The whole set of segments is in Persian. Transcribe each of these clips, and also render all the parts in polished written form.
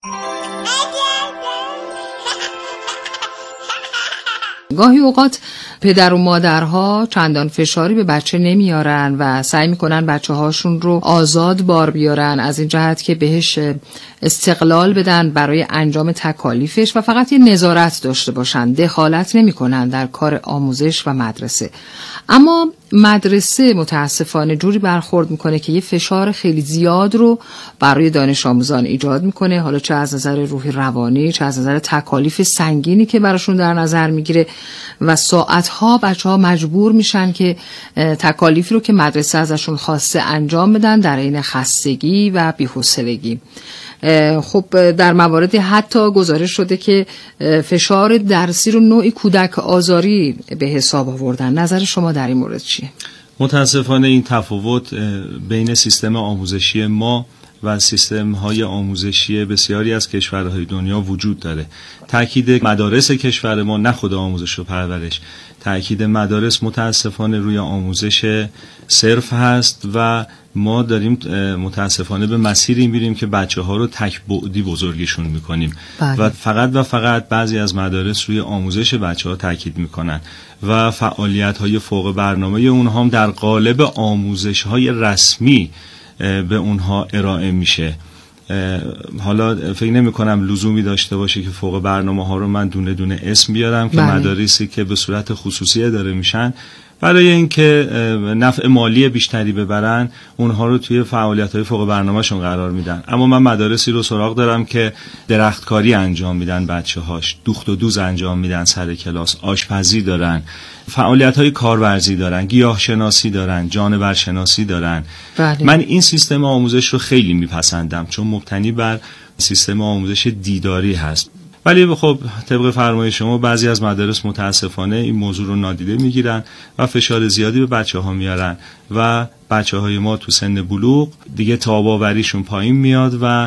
گاهی اوقات پدر و مادرها چندان فشاری به بچه نمیارن و سعی میکنن بچه هاشون رو آزاد بار بیارن، از این جهت که بهش استقلال بدن برای انجام تکالیفش و فقط یه نظارت داشته باشن، دخالت نمیکنن در کار آموزش و مدرسه. اما مدرسه متاسفانه جوری برخورد میکنه که یه فشار خیلی زیاد رو برای دانش آموزان ایجاد میکنه، حالا چه از نظر روحی روانی، چه از نظر تکالیف سنگینی که براشون در نظر میگیره و ساعتها بچه‌ها مجبور میشن که تکالیفی رو که مدرسه ازشون خواسته انجام بدن در عین خستگی و بی‌حوصلگی. خب در مواردی حتی گزارش شده که فشار درسی رو نوعی کودک آزاری به حساب آوردن. نظر شما در این مورد چیه؟ متاسفانه این تفاوت بین سیستم آموزشی ما و سیستم‌های آموزشی بسیاری از کشورهای دنیا وجود داره. تأکید مدارس کشور ما، نه خود آموزش و پرورش، تأکید مدارس متاسفانه روی آموزش صرف هست و ما داریم متاسفانه به مسیری میریم که بچه‌ها رو تک بعدی بزرگشون میکنیم و فقط بعضی از مدارس روی آموزش بچه‌ها تاکید میکنن و فعالیت‌های فوق برنامه اونها هم در قالب آموزش‌های رسمی به اونها ارائه میشه. حالا فکر نمی کنم لزومی داشته باشه که فوق برنامه ها رو من دونه دونه اسم بیارم که مدارسی که به صورت خصوصی اداره میشن برای اینکه نفع مالی بیشتری ببرن اونها رو توی فعالیت‌های فوق برنامه‌شون قرار میدن. اما من مدارسی رو سراغ دارم که درختکاری انجام میدن، بچه‌هاش دوخت و دوز انجام میدن سر کلاس، آشپزی دارن، فعالیت‌های کارورزی دارن، گیاهشناسی دارن، جانورشناسی دارن. من این سیستم آموزش رو خیلی میپسندم چون مبتنی بر سیستم آموزش دیداری هست. ولی خب طبق فرمایش شما بعضی از مدارس متاسفانه این موضوع رو نادیده میگیرن و فشار زیادی به بچه‌ها میارن و بچه‌های ما تو سن بلوغ دیگه تاب‌آوریشون پایین میاد و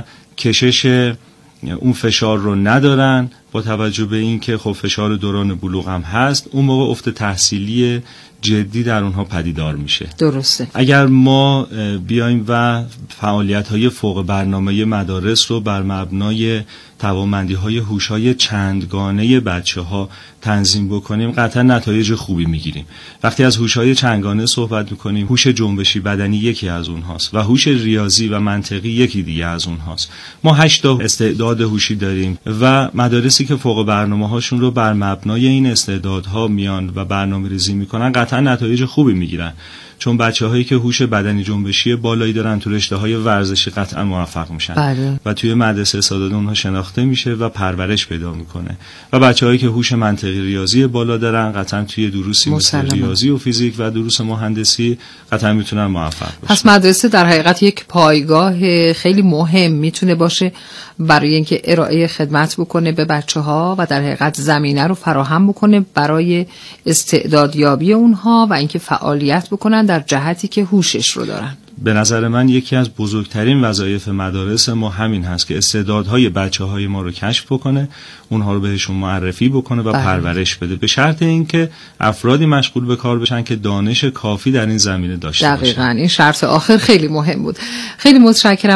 کشش اون فشار رو ندارن. با توجه به این که خب فشار دوران بلوغ هم هست، اون موقع افت تحصیلی جدی در اونها پدیدار میشه. درسته. اگر ما بیایم و فعالیت‌های فوق برنامه مدارس رو بر مبنای توانمندی‌های هوش‌های چندگانه بچه‌ها تنظیم بکنیم، قطعا نتایج خوبی میگیریم. وقتی از هوش‌های چندگانه صحبت می‌کنیم، هوش جنبشی بدنی یکی از اونهاست و هوش ریاضی و منطقی یکی دیگه از اونهاست. ما 8 تا استعداد هوشی داریم و مدارسی که فوق برنامه‌هاشون رو بر مبنای این استعدادها میان و برنامه‌ریزی می‌کنن، قطعا نتایج خوبی میگیرن. چون بچه‌هایی که هوش بدنی جنبشی بالایی دارن تو رشته‌های ورزشی قطعا موفق میشن و توی مدرسه استعداد اونها شناخته میشه و پرورش پیدا میکنه. و بچه‌هایی که هوش منطقی ریاضی بالا دارن قطعا توی دروسی مثل ریاضی و فیزیک و دروس مهندسی قطعا میتونن موفق باشن. پس مدرسه در حقیقت یک پایگاه خیلی مهم میتونه باشه برای اینکه ارائه خدمت بکنه به بچه‌ها و در حقیقت زمینه رو فراهم بکنه برای استعدادیابی اونها و اینکه فعالیت بکنن در جهتی که هوشش رو دارن. به نظر من یکی از بزرگترین وظایف مدارس ما همین هست که استعدادهای بچه‌های ما رو کشف بکنه، اونها رو بهشون معرفی بکنه و پرورش بده، به شرط اینکه افرادی مشغول به کار بشن که دانش کافی در این زمینه داشته باشن. دقیقاً این شرط آخر خیلی مهم بود. خیلی متشکرم.